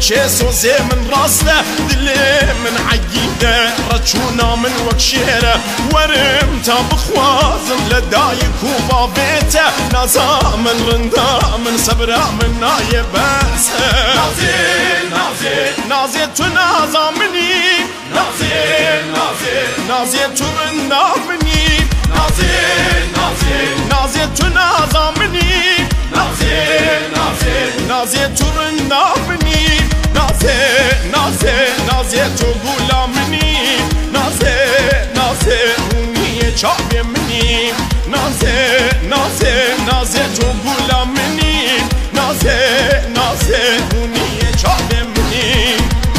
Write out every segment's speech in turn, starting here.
بچه سوزه من راسته دلی من عقیده رچونا من وکشیره ورم تا بخوازم لدایک و بابیته نازا من رندا من صبرا من نایه بسه نازی نازی نازی تو نازا منی نازی نازی نازی تو رندا منی نازی نازی نازی تو نازا منی نازی نازی نازی تو رندا منی نازی نازی نازی تو گولا منی نازی نازی اونی چاب منی نازی نازی نازی تو گولا منی نازی نازی اونی چاب منی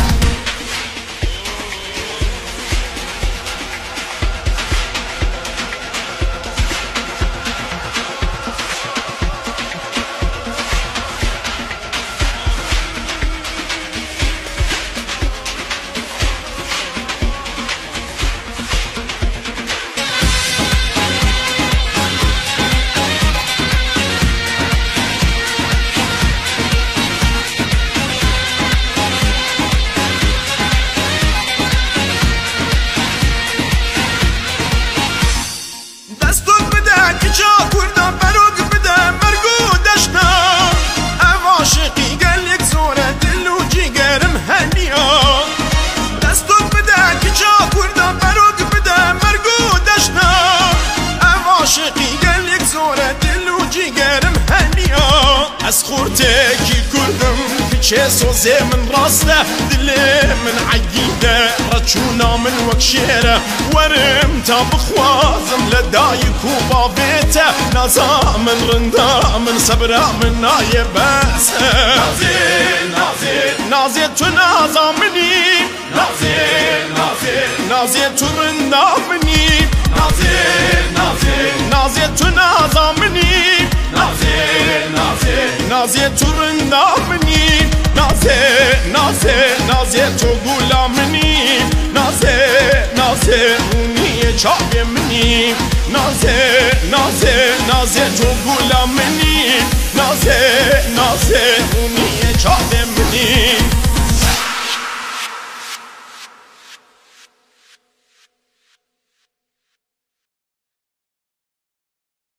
از خورتکی کردم بچه سوزه من راسته دلی من عقیده رچونا من وکشیره ورم تا بخوازم لدایک و بابیته نازا من رندا من صبرا من نایه بسه نازی نازی نازی تو نازا منی نازی نازی نازی تو رندا منی نازی نازی نازی تو نازا منی نازی نازی نازی تو رندا منی نازی نازی نازی تو گولا منی نازی نازی اونی چاب منی نازی نازی نازی تو گولا منی نازی